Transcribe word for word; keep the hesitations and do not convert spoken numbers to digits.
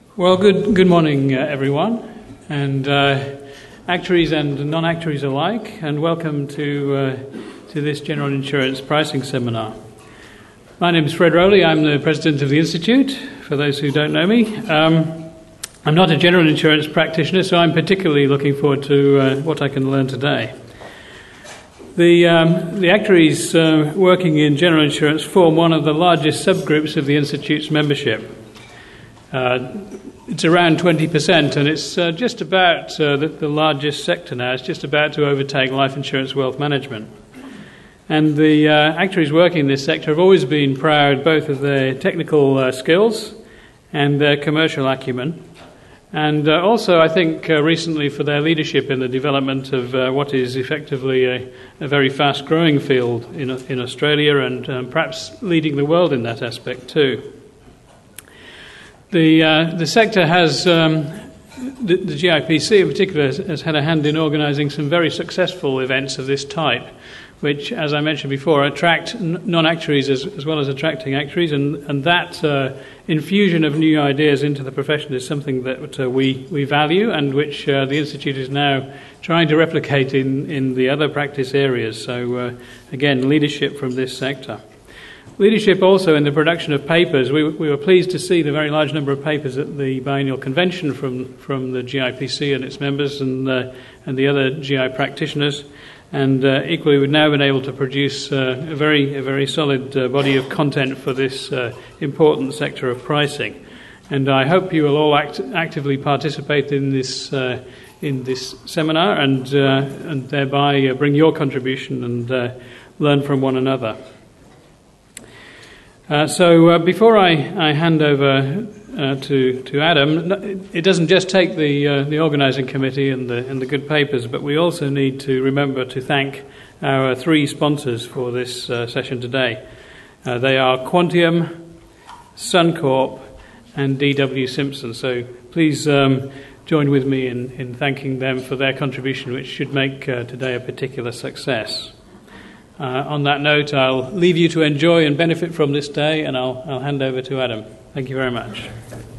Well, good good morning, uh, everyone, and uh, actuaries and non-actuaries alike, and welcome to uh, to this General Insurance Pricing Seminar. My name is Fred Rowley. I'm the president of the Institute, for those who don't know me. Um, I'm not a general insurance practitioner, so I'm particularly looking forward to uh, what I can learn today. The, um, the actuaries uh, working in general insurance form one of the largest subgroups of the Institute's membership. Uh, it's around twenty percent, and it's uh, just about uh, the, the largest sector now. It's just about to overtake life insurance wealth management. And the uh, actuaries working in this sector have always been proud both of their technical uh, skills and their commercial acumen, and uh, also, I think, uh, recently for their leadership in the development of uh, what is effectively a, a very fast-growing field in, in Australia, and um, perhaps leading the world in that aspect too. The uh, the sector has, um, the, the G I P C in particular, has, has had a hand in organising some very successful events of this type, which, as I mentioned before, attract non-actuaries as, as well as attracting actuaries, and, and that uh, infusion of new ideas into the profession is something that uh, we, we value, and which uh, the Institute is now trying to replicate in, in the other practice areas. So, uh, again, leadership from this sector. Leadership also in the production of papers. We, we were pleased to see the very large number of papers at the biennial convention from, from the G I P C and its members and, uh, and the other G I practitioners. And uh, equally, we've now been able to produce uh, a very, a very solid uh, body of content for this uh, important sector of pricing. And I hope you will all act, actively participate in this uh, in this seminar, and uh, and thereby uh, bring your contribution and uh, learn from one another. Uh, so uh, before I, I hand over uh, to to Adam, it doesn't just take the uh, the organising committee and the and the good papers, but we also need to remember to thank our three sponsors for this uh, session today. Uh, they are Quantium, Suncorp, and D W Simpson. So please um, join with me in, in thanking them for their contribution, which should make uh, today a particular success. Uh, on that note, I'll leave you to enjoy and benefit from this day, and I'll, I'll hand over to Adam. Thank you very much.